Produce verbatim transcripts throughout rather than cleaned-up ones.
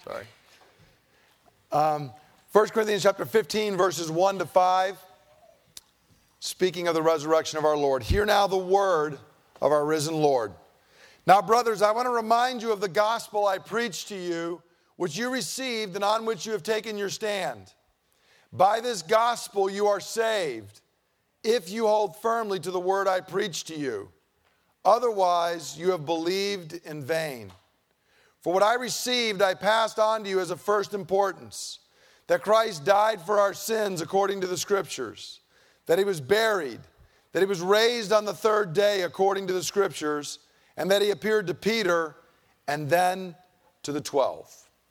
Sorry. Um, First Corinthians chapter fifteen, verses one to five. Speaking of the resurrection of our Lord. Hear now the word of our risen Lord. Now, brothers, I want to remind you of the gospel I preached to you, which you received and on which you have taken your stand. By this gospel you are saved, if you hold firmly to the word I preached to you. Otherwise, you have believed in vain. For what I received, I passed on to you as of first importance, that Christ died for our sins according to the Scriptures, that he was buried, that he was raised on the third day according to the Scriptures, and that he appeared to Peter and then to the twelve.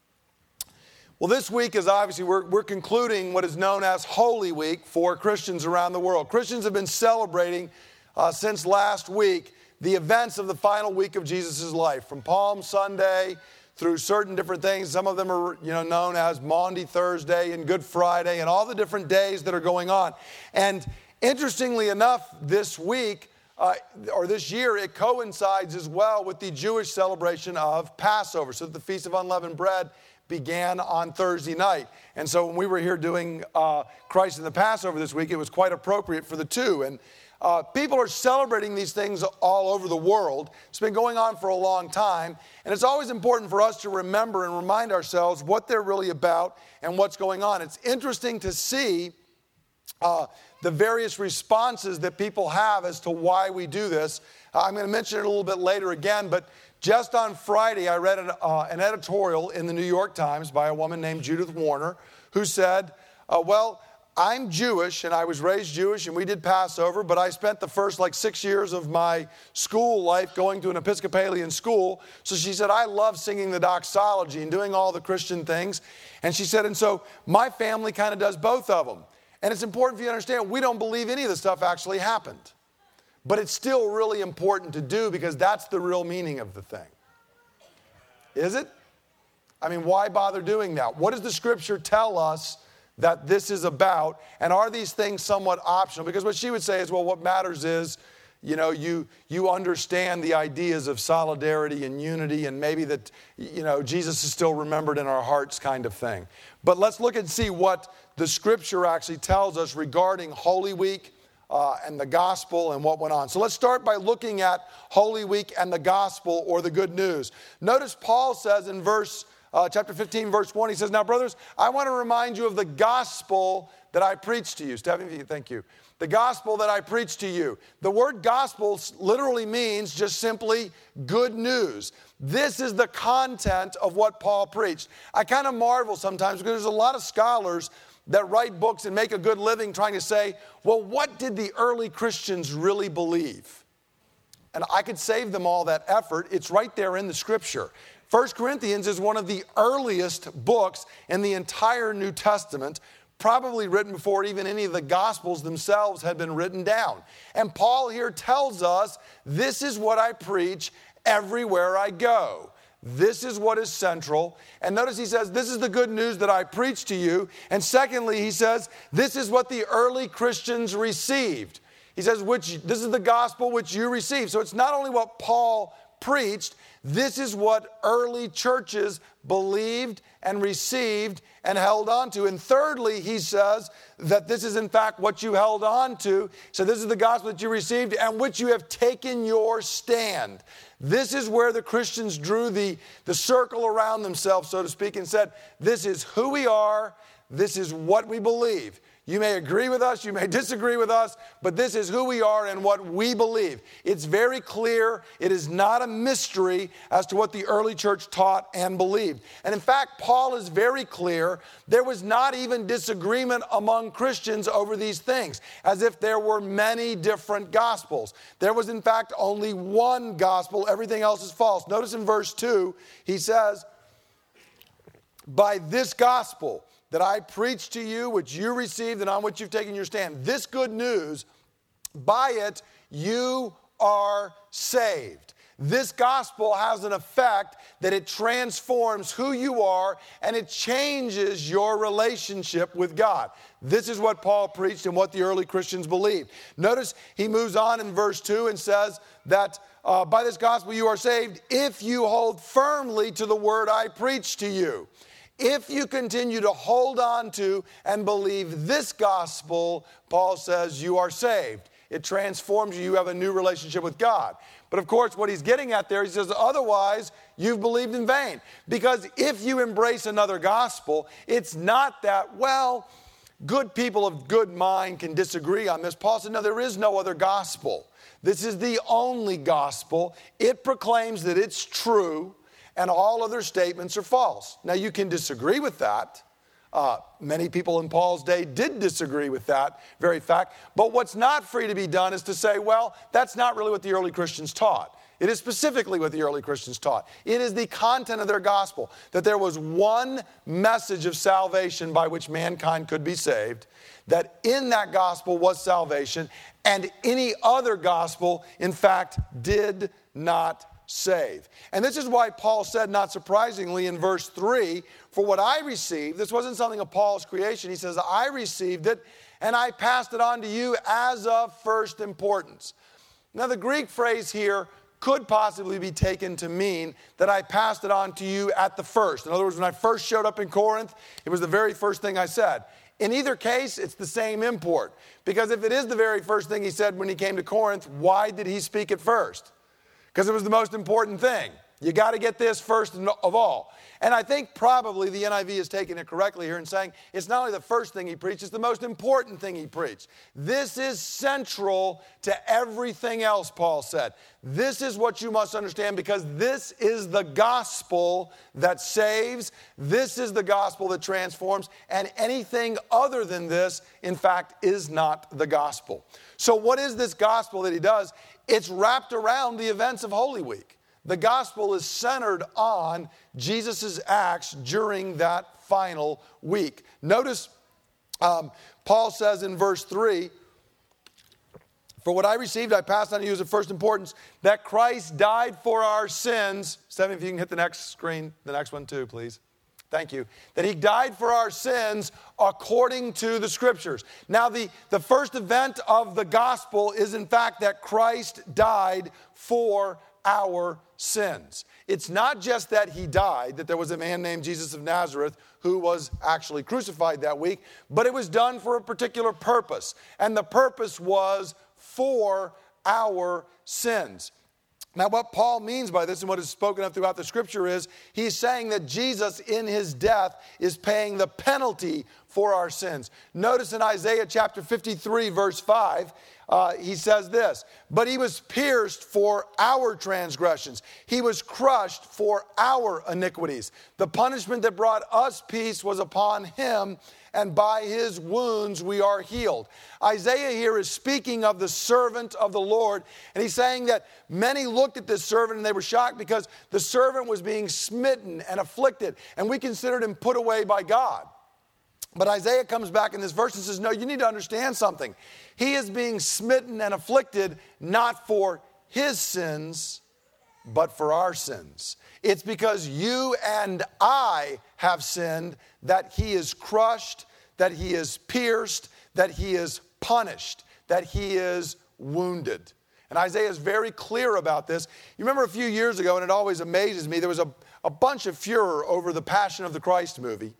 Well, this week is obviously, we're, we're concluding what is known as Holy Week for Christians around the world. Christians have been celebrating uh, since last week the events of the final week of Jesus' life, from Palm Sunday through certain different things. Some of them are, you know, known as Maundy Thursday and Good Friday and all the different days that are going on. And interestingly enough, this week, uh, or this year, it coincides as well with the Jewish celebration of Passover. So that the Feast of Unleavened Bread began on Thursday night. And so when we were here doing uh, Christ in the Passover this week, it was quite appropriate for the two. And Uh, people are celebrating these things all over the world. It's been going on for a long time. And it's always important for us to remember and remind ourselves what they're really about and what's going on. It's interesting to see uh, the various responses that people have as to why we do this. Uh, I'm going to mention it a little bit later again, but just on Friday, I read an, uh, an editorial in the New York Times by a woman named Judith Warner who said, uh, well, I'm Jewish, and I was raised Jewish, and we did Passover, but I spent the first like six years of my school life going to an Episcopalian school. So she said, I love singing the doxology and doing all the Christian things. And she said, and so my family kind of does both of them. And it's important for you to understand, we don't believe any of this stuff actually happened. But it's still really important to do because that's the real meaning of the thing. Is it? I mean, why bother doing that? What does the Scripture tell us that this is about, and are these things somewhat optional? Because what she would say is, well, what matters is, you know, you you understand the ideas of solidarity and unity, and maybe that, you know, Jesus is still remembered in our hearts kind of thing. But let's look and see what the Scripture actually tells us regarding Holy Week uh, and the gospel and what went on. So let's start by looking at Holy Week and the gospel, or the good news. Notice Paul says in verse Uh, chapter fifteen, verse one, he says, now, brothers, I want to remind you of the gospel that I preached to you. Stephanie, thank you. The gospel that I preached to you. The word gospel literally means just simply good news. This is the content of what Paul preached. I kind of marvel sometimes because there's a lot of scholars that write books and make a good living trying to say, well, what did the early Christians really believe? And I could save them all that effort. It's right there in the Scripture. First Corinthians is one of the earliest books in the entire New Testament, probably written before even any of the Gospels themselves had been written down. And Paul here tells us, this is what I preach everywhere I go. This is what is central. And notice he says, this is the good news that I preach to you. And secondly, he says, this is what the early Christians received. He says, which this is the gospel which you received. So it's not only what Paul preached, this is what early churches believed and received and held on to. And thirdly, he says that this is in fact what you held on to. So this is the gospel that you received and which you have taken your stand. This is where the Christians drew the, the circle around themselves, so to speak, and said, this is who we are, this is what we believe. You may agree with us, you may disagree with us, but this is who we are and what we believe. It's very clear. It is not a mystery as to what the early church taught and believed. And in fact, Paul is very clear. There was not even disagreement among Christians over these things, as if there were many different gospels. There was in fact only one gospel. Everything else is false. Notice in verse two, he says, by this gospel that I preached to you, which you received and on which you've taken your stand. This good news, by it you are saved. this gospel has an effect that it transforms who you are and it changes your relationship with God. This is what Paul preached and what the early Christians believed. Notice he moves on in verse two and says that uh, by this gospel you are saved if you hold firmly to the word I preach to you. If you continue to hold on to and believe this gospel, Paul says you are saved. It transforms you. You have a new relationship with God. But of course, what he's getting at there, he says, otherwise, you've believed in vain. Because if you embrace another gospel, it's not that, well, good people of good mind can disagree on this. Paul said, no, there is no other gospel. This is the only gospel. It proclaims that it's true, and all other statements are false. Now, you can disagree with that. Uh, many people in Paul's day did disagree with that very fact. But what's not free to be done is to say, well, that's not really what the early Christians taught. It is specifically what the early Christians taught. It is the content of their gospel, that there was one message of salvation by which mankind could be saved, that in that gospel was salvation, and any other gospel, in fact, did not save. And this is why Paul said, not surprisingly, in verse three, for what I received, this wasn't something of Paul's creation. He says, I received it and I passed it on to you as of first importance. Now, the Greek phrase here could possibly be taken to mean that I passed it on to you at the first. In other words, when I first showed up in Corinth, it was the very first thing I said. In either case, it's the same import. Because if it is the very first thing he said when he came to Corinth, why did he speak it first? Because it was the most important thing. You got to get this first of all. And I think probably the N I V is taking it correctly here and saying it's not only the first thing he preached, it's the most important thing he preached. This is central to everything else, Paul said. This is what you must understand because this is the gospel that saves. This is the gospel that transforms. And anything other than this, in fact, is not the gospel. So what is this gospel that he does? It's wrapped around the events of Holy Week. The gospel is centered on Jesus' acts during that final week. Notice um, Paul says in verse three, for what I received, I passed on to you as of first importance, that Christ died for our sins. Seven, if you can hit the next screen, the next one too, please. Thank you. That he died for our sins according to the Scriptures. Now, the, the first event of the gospel is, in fact, that Christ died for our sins. It's not just that he died, that there was a man named Jesus of Nazareth who was actually crucified that week, but it was done for a particular purpose. And the purpose was for our sins. Now, what Paul means by this and what is spoken of throughout the Scripture is he's saying that Jesus in his death is paying the penalty for our sins. Notice in Isaiah chapter fifty-three, verse five, uh, he says this, but he was pierced for our transgressions. He was crushed for our iniquities. The punishment that brought us peace was upon him, and by his wounds we are healed. Isaiah here is speaking of the servant of the Lord, and he's saying that many looked at this servant and they were shocked because the servant was being smitten and afflicted, and we considered him put away by God. But Isaiah comes back in this verse and says, no, you need to understand something. He is being smitten and afflicted not for his sins, but for our sins. It's because you and I have sinned that he is crushed, that he is pierced, that he is punished, that he is wounded. And Isaiah is very clear about this. You remember a few years ago, and it always amazes me, there was a, a bunch of furor over the Passion of the Christ movie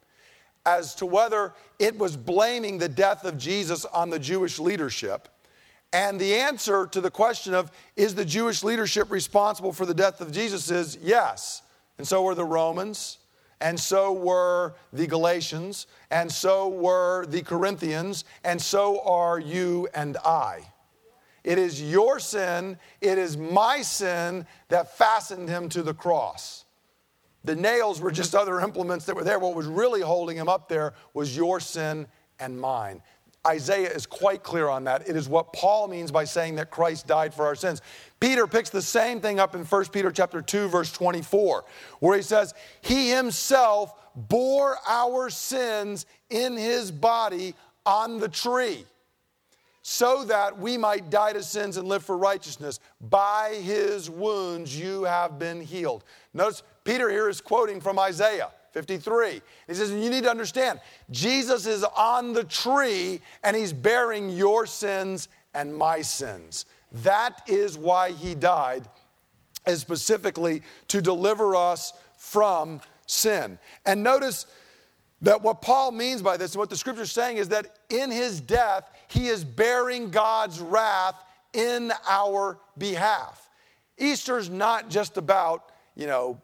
as to whether it was blaming the death of Jesus on the Jewish leadership. And the answer to the question of, is the Jewish leadership responsible for the death of Jesus is yes. And so were the Romans, and so were the Galatians, and so were the Corinthians, and so are you and I. It is your sin, it is my sin that fastened him to the cross. The nails were just other implements that were there. What was really holding him up there was your sin and mine. Isaiah is quite clear on that. It is what Paul means by saying that Christ died for our sins. Peter picks the same thing up in First Peter chapter two, verse twenty-four, where he says, he himself bore our sins in his body on the tree. so that we might die to sins and live for righteousness. By his wounds you have been healed. Notice Peter here is quoting from Isaiah fifty-three. He says, you need to understand, Jesus is on the tree and he's bearing your sins and my sins. That is why he died, is specifically to deliver us from sin. And notice that what Paul means by this and what the scripture is saying is that in his death, he is bearing God's wrath in our behalf. Easter's not just about, you know,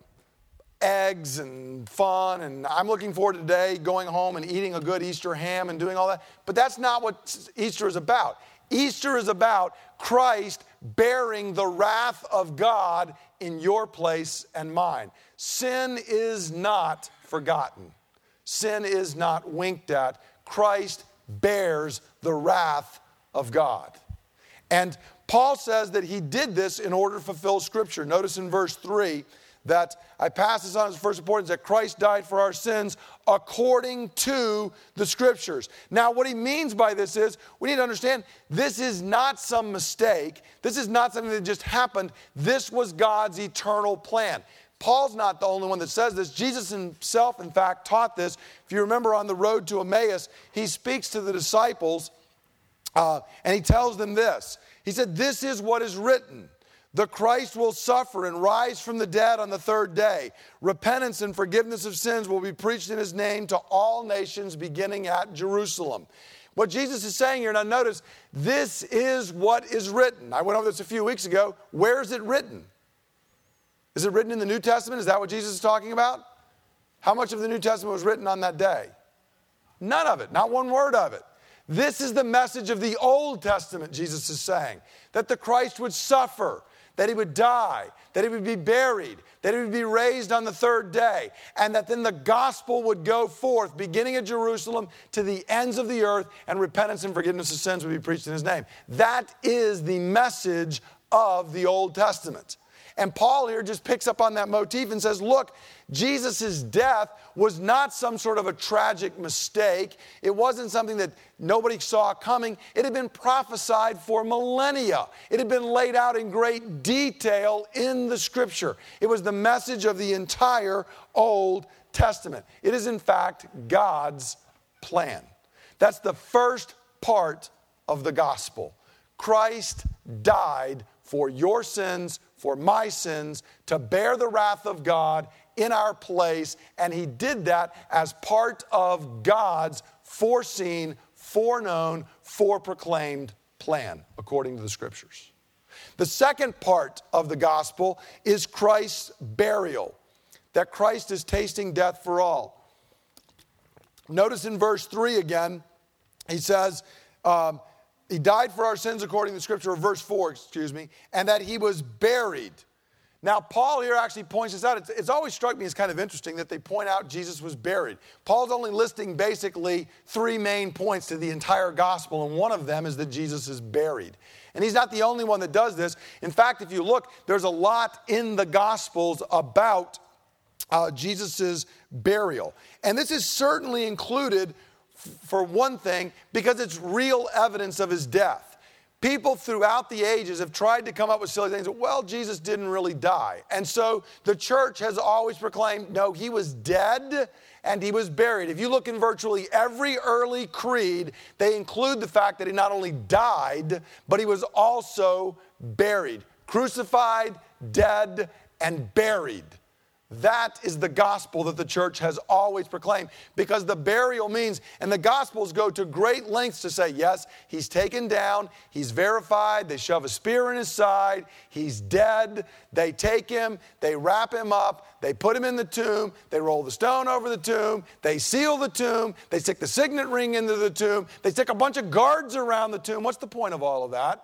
eggs and fun, and I'm looking forward to today going home and eating a good Easter ham and doing all that. But that's not what Easter is about. Easter is about Christ bearing the wrath of God in your place and mine. Sin is not forgotten. Sin is not winked at. Christ bears the wrath of God. And Paul says that he did this in order to fulfill Scripture. Notice in verse three that I pass this on as first importance, that Christ died for our sins according to the Scriptures. Now, what he means by this is, we need to understand, this is not some mistake. This is not something that just happened. This was God's eternal plan. Paul's not the only one that says this. Jesus himself, in fact, taught this. If you remember on the road to Emmaus, he speaks to the disciples uh, and he tells them this. He said, this is what is written. The Christ will suffer and rise from the dead on the third day. Repentance and forgiveness of sins will be preached in his name to all nations beginning at Jerusalem. What Jesus is saying here, now notice, this is what is written. I went over this a few weeks ago. Where is it written? Is it written in the New Testament? Is that what Jesus is talking about? How much of the New Testament was written on that day? None of it, not one word of it. This is the message of the Old Testament, Jesus is saying, that the Christ would suffer, that he would die, that he would be buried, that he would be raised on the third day, and that then the gospel would go forth, beginning at Jerusalem to the ends of the earth, and repentance and forgiveness of sins would be preached in his name. That is the message of the Old Testament. And Paul here just picks up on that motif and says, look, Jesus' death was not some sort of a tragic mistake. It wasn't something that nobody saw coming. It had been prophesied for millennia. It had been laid out in great detail in the Scripture. It was the message of the entire Old Testament. It is, in fact, God's plan. That's the first part of the gospel. Christ died for your sins, for my sins, to bear the wrath of God in our place. And he did that as part of God's foreseen, foreknown, foreproclaimed plan, according to the Scriptures. The second part of the gospel is Christ's burial, that Christ is tasting death for all. Notice in verse three again, he says, um, he died for our sins according to the Scripture, or verse four, excuse me, and that he was buried. Now, Paul here actually points this out. It's, it's always struck me as kind of interesting that they point out Jesus was buried. Paul's only listing basically three main points to the entire gospel, and one of them is that Jesus is buried. And he's not the only one that does this. In fact, if you look, there's a lot in the Gospels about uh, Jesus' burial. And this is certainly included, for one thing, because it's real evidence of his death. People throughout the ages have tried to come up with silly things. Well, Jesus didn't really die. And so the church has always proclaimed, no, he was dead and he was buried. If you look in virtually every early creed, they include the fact that he not only died, but he was also buried. Crucified, dead, and buried. That is the gospel that the church has always proclaimed, because the burial means, and the Gospels go to great lengths to say, yes, he's taken down, he's verified, they shove a spear in his side, he's dead, they take him, they wrap him up, they put him in the tomb, they roll the stone over the tomb, they seal the tomb, they stick the signet ring into the tomb, they stick a bunch of guards around the tomb. What's the point of all of that?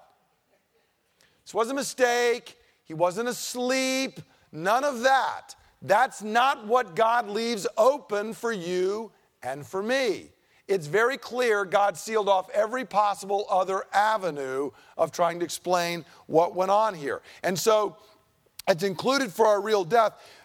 This wasn't a mistake, he wasn't asleep, none of that. That's not what God leaves open for you and for me. It's very clear God sealed off every possible other avenue of trying to explain what went on here. And so it's included for our real death.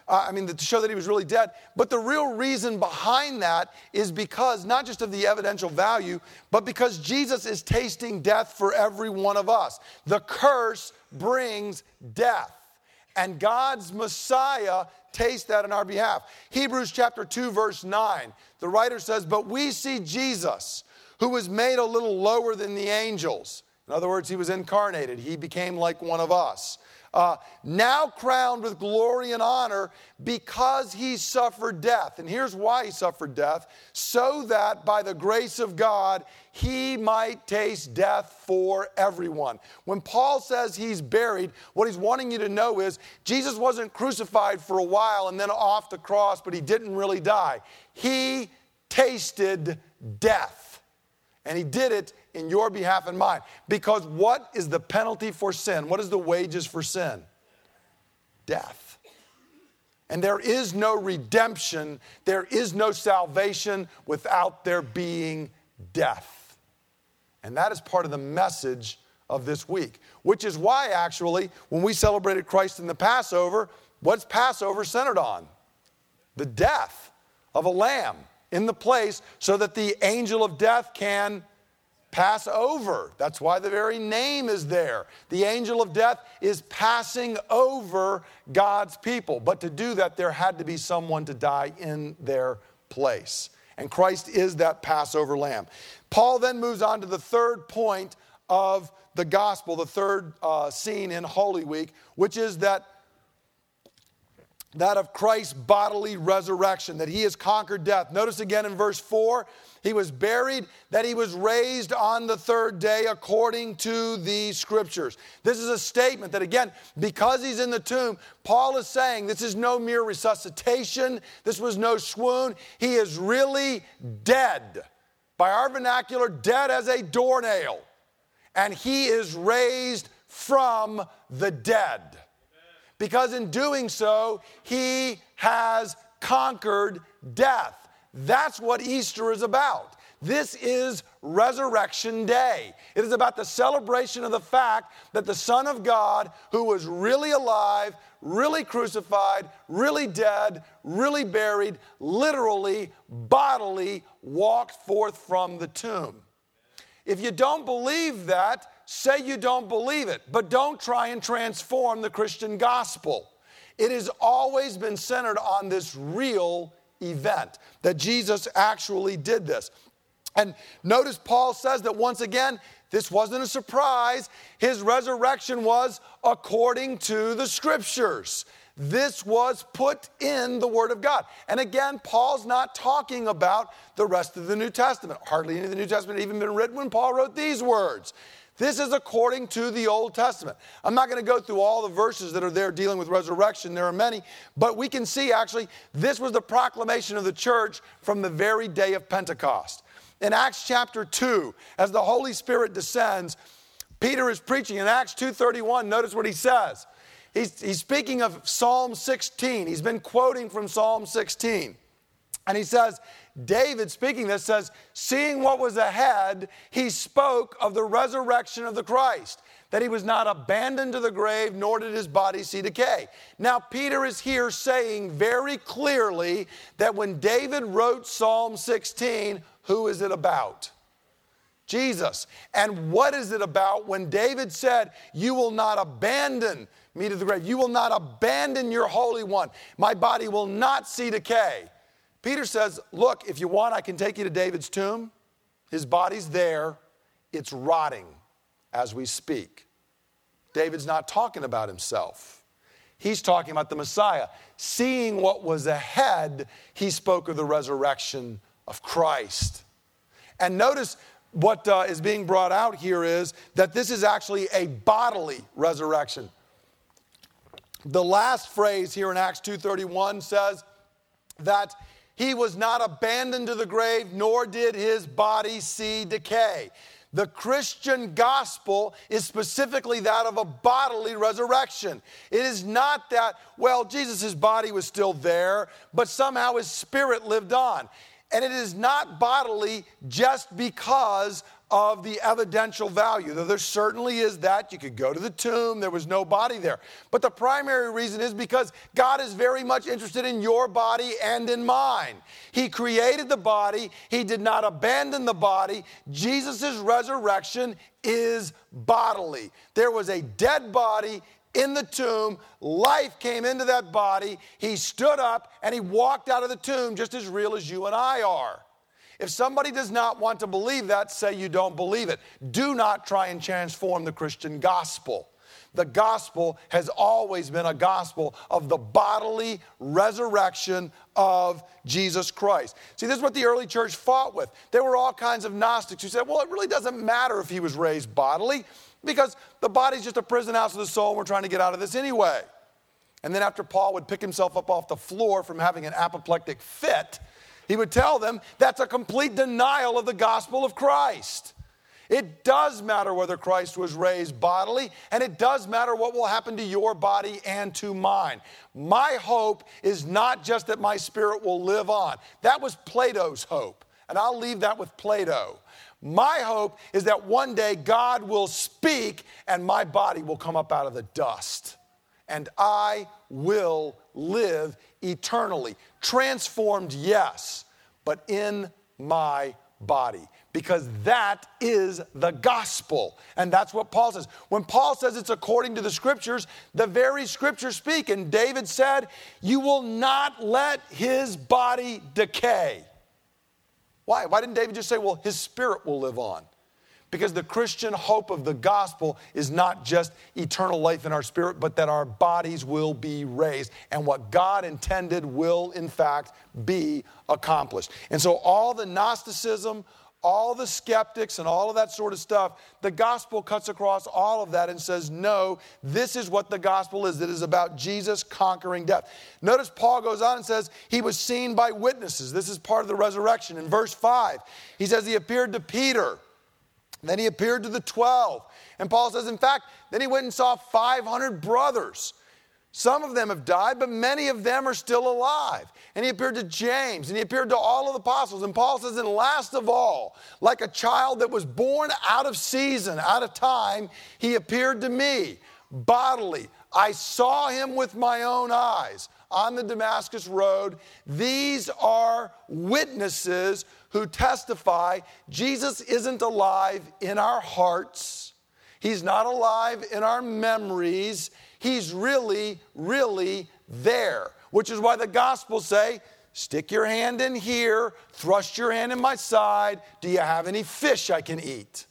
Uh, I mean, to show that he was really dead. But the real reason behind that is because, not just of the evidential value, but because Jesus is tasting death for every one of us. The curse brings death. And God's Messiah tastes that on our behalf. Hebrews chapter two, verse nine, the writer says, "But we see Jesus, who was made a little lower than the angels." In other words, he was incarnated. He became like one of us. Uh, now crowned with glory and honor because he suffered death. And here's why he suffered death: so that by the grace of God, he might taste death for everyone. When Paul says he's buried, what he's wanting you to know is Jesus wasn't crucified for a while and then off the cross, but he didn't really die. He tasted death. And he did it in your behalf and mine. Because what is the penalty for sin? What is the wages for sin? Death. And there is no redemption, there is no salvation without there being death. And that is part of the message of this week. Which is why, actually, when we celebrated Christ in the Passover, what's Passover centered on? The death of a lamb in the place so that the angel of death can pass over. That's why the very name is there. The angel of death is passing over God's people. But to do that, there had to be someone to die in their place. And Christ is that Passover lamb. Paul then moves on to the third point of the gospel, the third uh, scene in Holy Week, which is that that of Christ's bodily resurrection, that he has conquered death. Notice again in verse four, he was buried, that he was raised on the third day according to the Scriptures. This is a statement that, again, because he's in the tomb, Paul is saying this is no mere resuscitation, this was no swoon. He is really dead. By our vernacular, dead as a doornail. And he is raised from the dead. Because in doing so, he has conquered death. That's what Easter is about. This is Resurrection Day. It is about the celebration of the fact that the Son of God, who was really alive, really crucified, really dead, really buried, literally, bodily, walked forth from the tomb. If you don't believe that, say you don't believe it, but don't try and transform the Christian gospel. It has always been centered on this real event, that Jesus actually did this. And notice Paul says that once again, this wasn't a surprise. His resurrection was according to the Scriptures. This was put in the Word of God. And again, Paul's not talking about the rest of the New Testament. Hardly any of the New Testament had even been written when Paul wrote these words. This is according to the Old Testament. I'm not going to go through all the verses that are there dealing with resurrection. There are many. But we can see, actually, this was the proclamation of the church from the very day of Pentecost. In Acts chapter two, as the Holy Spirit descends, Peter is preaching. In Acts two thirty-one, notice what he says. He's, he's speaking of Psalm sixteen. He's been quoting from Psalm sixteen. And he says, David, speaking this, says, seeing what was ahead, he spoke of the resurrection of the Christ, that he was not abandoned to the grave, nor did his body see decay. Now, Peter is here saying very clearly that when David wrote Psalm sixteen, who is it about? Jesus. And what is it about when David said, you will not abandon me to the grave. You will not abandon your Holy One. My body will not see decay. Peter says, look, if you want, I can take you to David's tomb. His body's there. It's rotting as we speak. David's not talking about himself. He's talking about the Messiah. Seeing what was ahead, he spoke of the resurrection of Christ. And notice what uh, is being brought out here is that this is actually a bodily resurrection. The last phrase here in Acts two thirty-one says that he was not abandoned to the grave, nor did his body see decay. The Christian gospel is specifically that of a bodily resurrection. It is not that, well, Jesus' body was still there, but somehow his spirit lived on. And it is not bodily just because of the evidential value. Though there certainly is that. You could go to the tomb, there was no body there. But the primary reason is because God is very much interested in your body and in mine. He created the body. He did not abandon the body. Jesus' resurrection is bodily. There was a dead body in the tomb. Life came into that body. He stood up and he walked out of the tomb just as real as you and I are. If somebody does not want to believe that, say you don't believe it. Do not try and transform the Christian gospel. The gospel has always been a gospel of the bodily resurrection of Jesus Christ. See, this is what the early church fought with. There were all kinds of Gnostics who said, well, it really doesn't matter if he was raised bodily because the body's just a prison house of the soul and we're trying to get out of this anyway. And then after Paul would pick himself up off the floor from having an apoplectic fit, he would tell them that's a complete denial of the gospel of Christ. It does matter whether Christ was raised bodily, and it does matter what will happen to your body and to mine. My hope is not just that my spirit will live on. That was Plato's hope, and I'll leave that with Plato. My hope is that one day God will speak and my body will come up out of the dust, and I will live eternally. Transformed, yes, but in my body. Because that is the gospel. And that's what Paul says. When Paul says it's according to the scriptures, the very scriptures speak. And David said, you will not let his body decay. Why? Why didn't David just say, well, his spirit will live on? Because the Christian hope of the gospel is not just eternal life in our spirit, but that our bodies will be raised. And what God intended will, in fact, be accomplished. And so all the Gnosticism, all the skeptics and all of that sort of stuff, the gospel cuts across all of that and says, no, this is what the gospel is. It is about Jesus conquering death. Notice Paul goes on and says, he was seen by witnesses. This is part of the resurrection. In verse five, he says he appeared to Peter. Then he appeared to the twelve. And Paul says, in fact, then he went and saw five hundred brothers. Some of them have died, but many of them are still alive. And he appeared to James, and he appeared to all of the apostles. And Paul says, and last of all, like a child that was born out of season, out of time, he appeared to me bodily. I saw him with my own eyes on the Damascus road. These are witnesses who testify Jesus isn't alive in our hearts. He's not alive in our memories. He's really, really there. Which is why the Gospels say, stick your hand in here, thrust your hand in my side. Do you have any fish I can eat?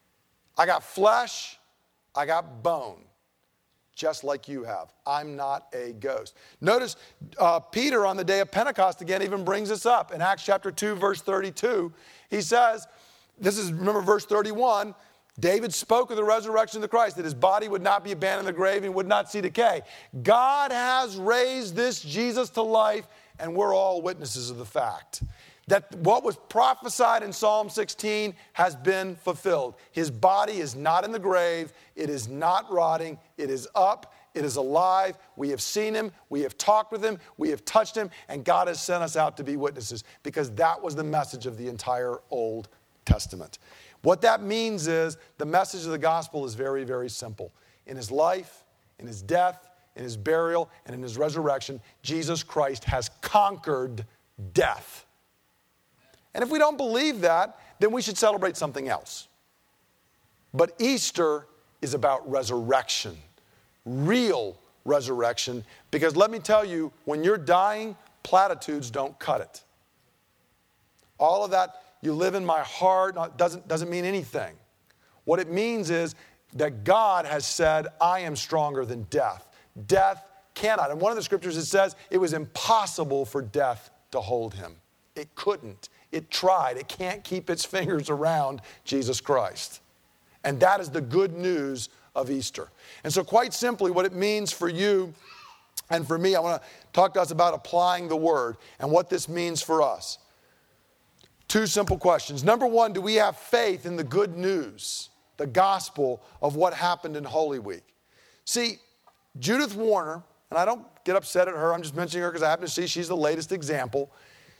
I got flesh, I got bone, just like you have. I'm not a ghost. Notice uh, Peter on the day of Pentecost again even brings this up. In Acts chapter two, verse thirty-two, he says, this is, remember verse thirty-one, David spoke of the resurrection of the Christ, that his body would not be abandoned in the grave and would not see decay. God has raised this Jesus to life, and we're all witnesses of the fact that what was prophesied in Psalm sixteen has been fulfilled. His body is not in the grave. It is not rotting. It is up. It is alive. We have seen him. We have talked with him. We have touched him. And God has sent us out to be witnesses because that was the message of the entire Old Testament. What that means is the message of the gospel is very, very simple. In his life, in his death, in his burial, and in his resurrection, Jesus Christ has conquered death. And if we don't believe that, then we should celebrate something else. But Easter is about resurrection, real resurrection, because let me tell you, when you're dying, platitudes don't cut it. All of that, you live in my heart, doesn't, doesn't mean anything. What it means is that God has said, I am stronger than death. Death cannot. In one of the scriptures it says it was impossible for death to hold him. It couldn't. It tried. It can't keep its fingers around Jesus Christ. And that is the good news of Easter. And so quite simply, what it means for you and for me, I want to talk to us about applying the word and what this means for us. Two simple questions. Number one, do we have faith in the good news, the gospel of what happened in Holy Week? See, Judith Warner, and I don't get upset at her, I'm just mentioning her because I happen to see she's the latest example.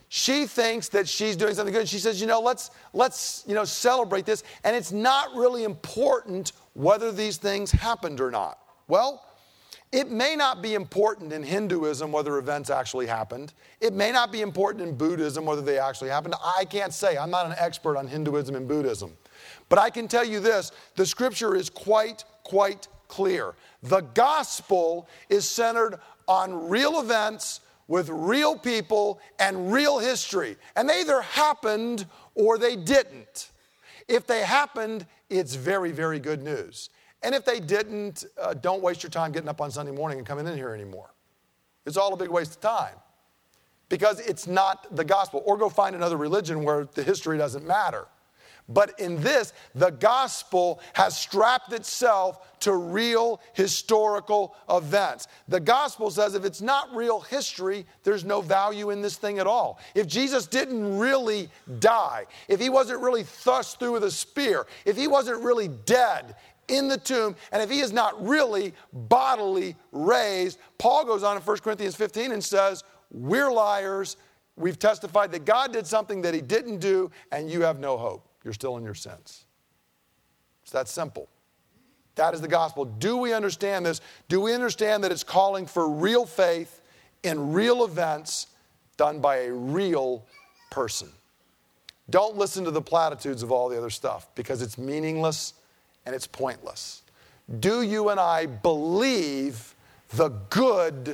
She thinks that she's doing something good. She says, you know, let's, let's, you know, celebrate this. And it's not really important whether these things happened or not. Well, it may not be important in Hinduism whether events actually happened. It may not be important in Buddhism whether they actually happened. I can't say. I'm not an expert on Hinduism and Buddhism. But I can tell you this, the scripture is quite, quite clear. The gospel is centered on real events with real people and real history. And they either happened or they didn't. If they happened, it's very, very good news. And if they didn't, uh, don't waste your time getting up on Sunday morning and coming in here anymore. It's all a big waste of time. Because it's not the gospel. Or go find another religion where the history doesn't matter. But in this, the gospel has strapped itself to real historical events. The gospel says if it's not real history, there's no value in this thing at all. If Jesus didn't really die, if he wasn't really thrust through with a spear, if he wasn't really dead in the tomb, and if he is not really bodily raised, Paul goes on in First Corinthians fifteen and says, we're liars. We've testified that God did something that he didn't do, and you have no hope. You're still in your sins. It's that simple. That is the gospel. Do we understand this? Do we understand that it's calling for real faith in real events done by a real person? Don't listen to the platitudes of all the other stuff because it's meaningless and it's pointless. Do you and I believe the good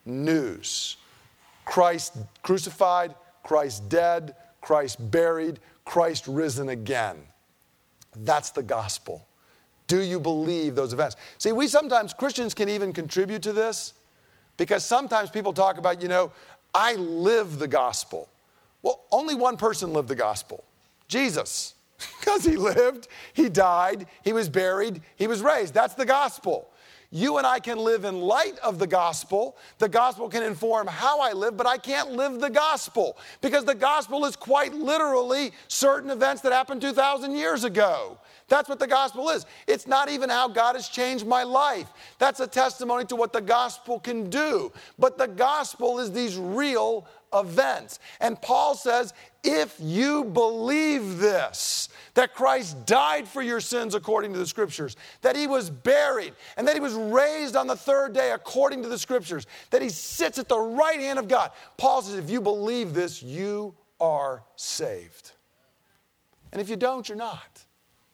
news? Christ crucified, Christ dead, Christ buried, Christ risen again. That's the gospel. Do you believe those events? See, we sometimes, Christians can even contribute to this because sometimes people talk about, you know, I live the gospel. Well, only one person lived the gospel, Jesus. Because he lived, he died, he was buried, he was raised. That's the gospel. You and I can live in light of the gospel. The gospel can inform how I live, but I can't live the gospel because the gospel is quite literally certain events that happened two thousand years ago. That's what the gospel is. It's not even how God has changed my life. That's a testimony to what the gospel can do. But the gospel is these real events. And Paul says, if you believe this, that Christ died for your sins according to the scriptures, that he was buried, and that he was raised on the third day according to the scriptures, that he sits at the right hand of God. Paul says, if you believe this, you are saved. And if you don't, you're not.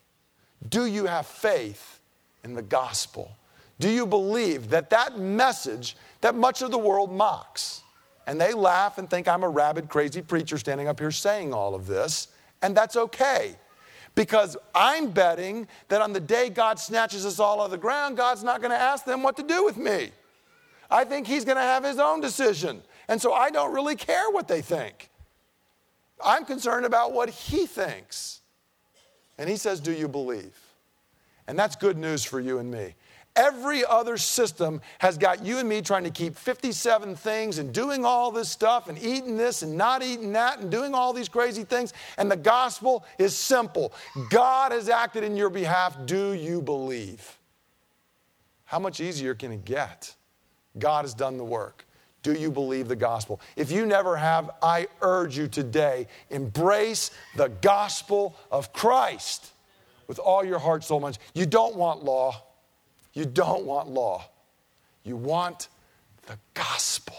Do you have faith in the gospel? Do you believe that that message that much of the world mocks, and they laugh and think I'm a rabid, crazy preacher standing up here saying all of this, and that's okay. Because I'm betting that on the day God snatches us all out of the ground, God's not going to ask them what to do with me. I think he's going to have his own decision. And so I don't really care what they think. I'm concerned about what he thinks. And he says, do you believe? And that's good news for you and me. Every other system has got you and me trying to keep fifty-seven things and doing all this stuff and eating this and not eating that and doing all these crazy things. And the gospel is simple. God has acted in your behalf. Do you believe? How much easier can it get? God has done the work. Do you believe the gospel? If you never have, I urge you today, embrace the gospel of Christ with all your heart, soul, mind. You don't want law. You don't want law. You want the gospel.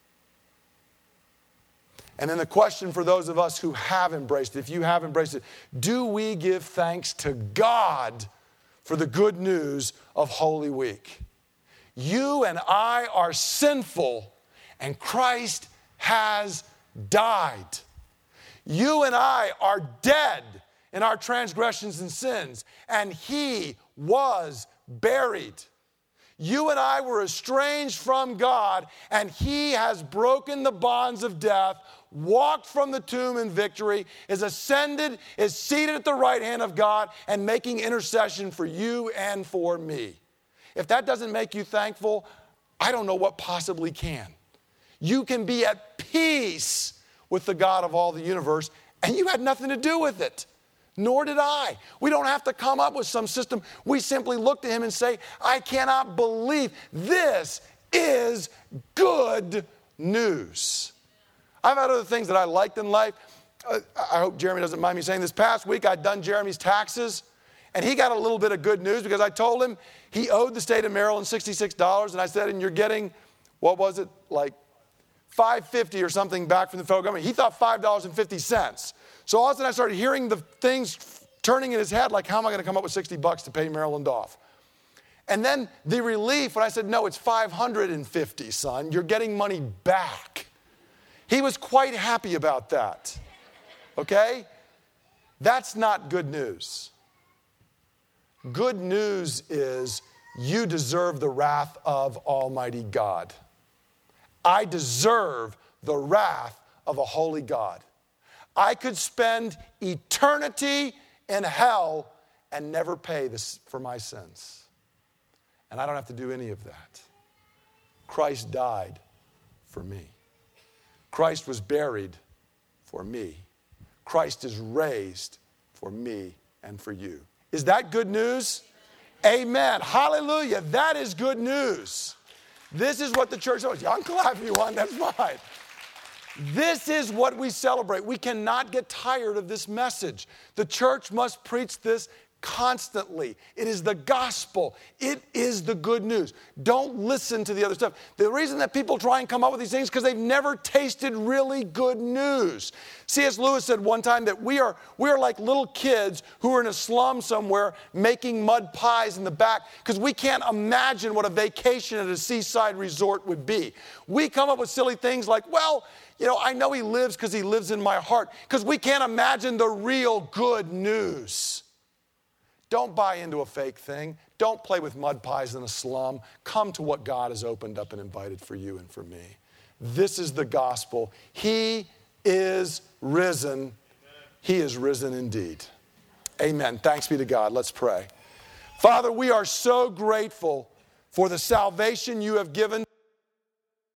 And then the question for those of us who have embraced it, if you have embraced it, do we give thanks to God for the good news of Holy Week? You and I are sinful, and Christ has died. You and I are dead in our transgressions and sins, and he was buried. You and I were estranged from God, and he has broken the bonds of death, walked from the tomb in victory, is ascended, is seated at the right hand of God, and making intercession for you and for me. If that doesn't make you thankful, I don't know what possibly can. You can be at peace with the God of all the universe, and you had nothing to do with it. Nor did I. We don't have to come up with some system. We simply look to him and say, I cannot believe this is good news. I've had other things that I liked in life. Uh, I hope Jeremy doesn't mind me saying this. Past week, I'd done Jeremy's taxes, and he got a little bit of good news because I told him he owed the state of Maryland sixty-six dollars, and I said, and you're getting, what was it, like five dollars and fifty cents or something back from the federal government. He thought five dollars and fifty cents. So all of a sudden, I started hearing the things turning in his head, like, how am I going to come up with sixty bucks to pay Maryland off? And then the relief when I said, no, it's five hundred fifty, son. You're getting money back. He was quite happy about that. Okay? That's not good news. Good news is you deserve the wrath of Almighty God. I deserve the wrath of a holy God. I could spend eternity in hell and never pay this for my sins. And I don't have to do any of that. Christ died for me. Christ was buried for me. Christ is raised for me and for you. Is that good news? Amen. Hallelujah. That is good news. This is what the church knows. Y'all can clap if you want. That's fine. This is what we celebrate. We cannot get tired of this message. The church must preach this constantly. It is the gospel. It is the good news. Don't listen to the other stuff. The reason that people try and come up with these things is because they've never tasted really good news. C S Lewis said one time that we are, we are like little kids who are in a slum somewhere making mud pies in the back because we can't imagine what a vacation at a seaside resort would be. We come up with silly things like, well, you know, I know he lives because he lives in my heart, because we can't imagine the real good news. Don't buy into a fake thing. Don't play with mud pies in a slum. Come to what God has opened up and invited for you and for me. This is the gospel. He is risen. He is risen indeed. Amen. Thanks be to God. Let's pray. Father, we are so grateful for the salvation you have given